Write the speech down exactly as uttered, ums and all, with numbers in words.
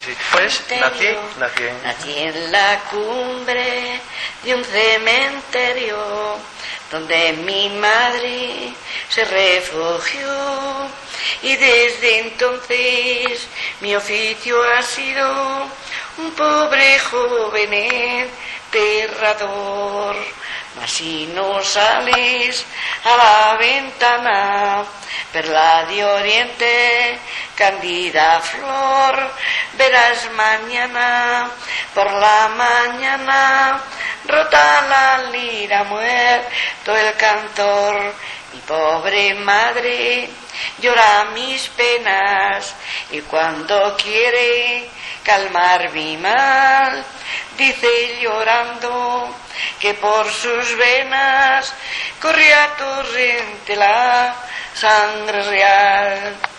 Sí, pues nací, nací. Nací en la cumbre de un cementerio donde mi madre se refugió, y desde entonces mi oficio ha sido un pobre joven enterrador. Mas si no sales a la ventana, perla de oriente, cándida flor, verás mañana, por la mañana, rota la lira, muerto el cantor. Mi pobre madre llora mis penas, y cuando quiere calmar mi mal, dice llorando que por sus venas corría torrente la sangre real.